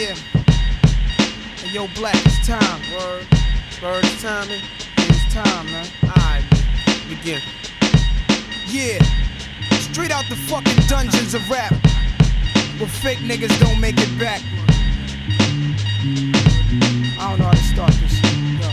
Yeah. Hey, yo, Black, it's time. Word. Bird, it's timing. It's time, man. Alright, man. Begin. Yeah. Straight out the fucking dungeons of rap, where fake niggas don't make it back. I don't know how to start this shit. Yo.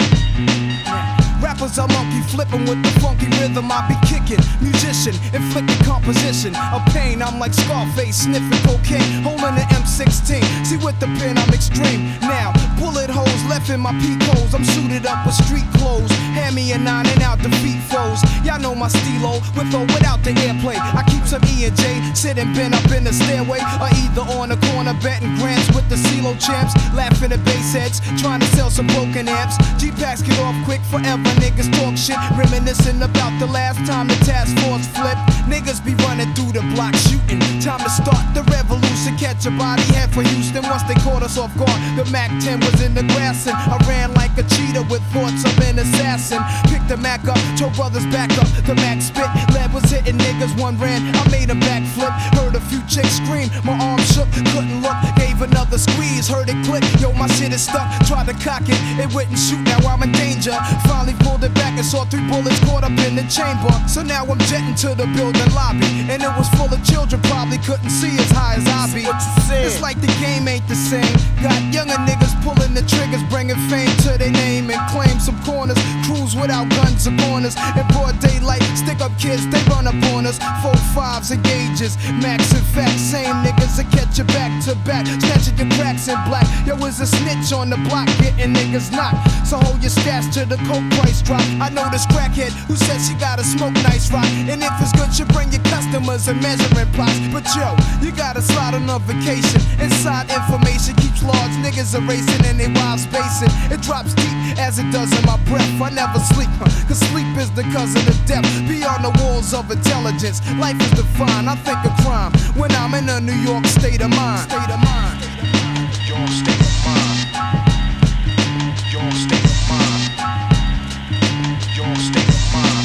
Yeah. Rappers are monkey flipping with the funky rhythm I be kicking. Musician, inflicting composition of pain. I'm like Scarface, sniffing cocaine, holding an M16. See with the pen I'm extreme. Now, bullet holes left in my peak holes. I'm suited up with street clothes. Hand me a 9 and out defeat foes. Y'all know my stilo, with or without the airplay. I keep some E and J, sitting bent up in the stairway, or either on the corner betting grants with the CeeLo champs. Laughing at bass heads, trying to sell some broken amps. G-Packs get off quick forever. Niggas talk shit, reminiscing about the last time the task force flipped. Niggas be running through the block shooting. Time to start the revolution. Catch a body, head for Houston. Once they caught us off guard, the Mac 10 was in the grass, and I ran like a cheetah with thoughts of an assassin. Picked the Mac up, told brothers back up. The Mac spit, lead was hitting niggas. One ran, I made a backflip. Heard a few chicks scream, my arm shook, couldn't look. Gave another squeeze, heard it click. Yo, my shit is stuck. Tried to cock it, it wouldn't shoot. Now I'm in danger. Finally pulled it back and saw 3 bullets caught up in the chamber. So now I'm jetting to the building lobby, and it was full of children, probably couldn't see as high as I be. It's like the game ain't the same. Got younger niggas pulling the triggers, bringing fame to their name and claim some corners. Crews without guns or corners. In broad daylight, stick up kids, they run up on us. 4-5s and gauges, max and facts. Same niggas that catch you back to back, snatching your cracks in black. Yo, is a snitch on the block, getting niggas knocked. So hold your stats till the coke price drop. I know this crackhead who says she gotta smoke nice rock, and if it's good, you bring your customers and measuring plots. But yo, you gotta slide on a vacation. Inside information keeps large niggas erasing and they wild spacing. It drops deep as it does in my breath. I never sleep, cause sleep is the cousin of death. Beyond the walls of intelligence, life is defined. I think of crime when I'm in a New York state of mind. State of mind. Your state of mind. Your state of mind. Your state of mind.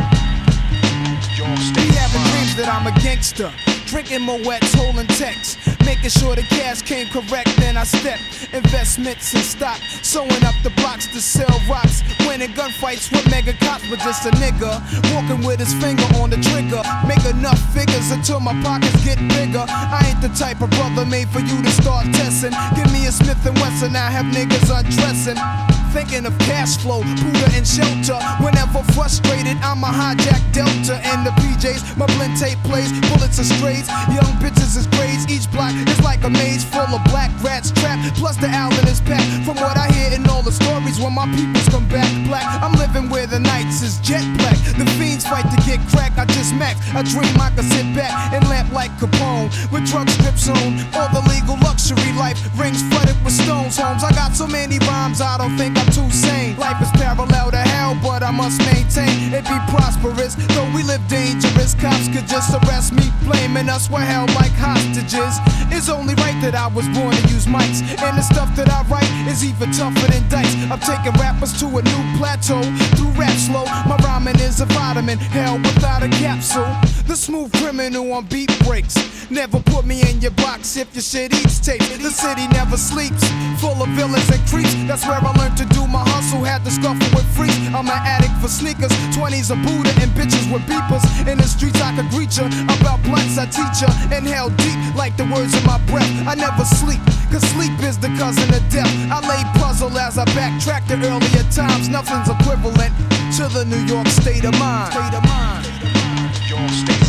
Your state of mind. Be having dreams that I'm a gangster, drinking Moet's, holding texts, making sure the cash came correct. Then I step investments in stock, sewing up the blocks to sell rocks, winning gunfights with mega cops. But just a nigga walking with his finger on the trigger, make enough figures until my pockets get bigger. I ain't the type of brother made for you to start testing. Give me a Smith & Wesson, I have niggas undressing. Thinking of cash flow, Buddha and shelter. Whenever frustrated, I'ma hijack Delta and the PJs. My blend tape plays, bullets are strays. Young bitches is grades. Each block is like a maze full of black rats trapped. Plus the Allen is packed. From what I hear in all the stories, when my peoples come back black, I'm living where the nights is jet black. The fiends fight to get crack. I just max. I dream I could sit back and lamp like Capone with drug strips on. All the legal luxury life rings flooded with stones. Homes. I got so many rhymes, I don't think I'm too sane. Life is parallel to hell, but I must maintain it be prosperous. Though we live dangerous, cops could just arrest me, blaming us we're held like hostages. It's only right that I was born to use mics, and the stuff that I write is even tougher than dice. I'm taking rappers to a new plateau through rap slow. My rhyming is a vitamin, hell without a capsule. The smooth criminal on beat breaks. Never put me in your box if your shit eats tape. The city never sleeps, full of villains and creeps. That's where I learned to do my hustle, had to scuffle with freaks. I'm an addict for sneakers, 20s a Buddha and bitches with beepers. In the streets I could greet ya, about blunts I teach ya. Inhale deep like the words in my breath. I never sleep, cause sleep is the cousin of death. I lay puzzle as I backtrack to earlier times. Nothing's equivalent to the New York state of mind. Your state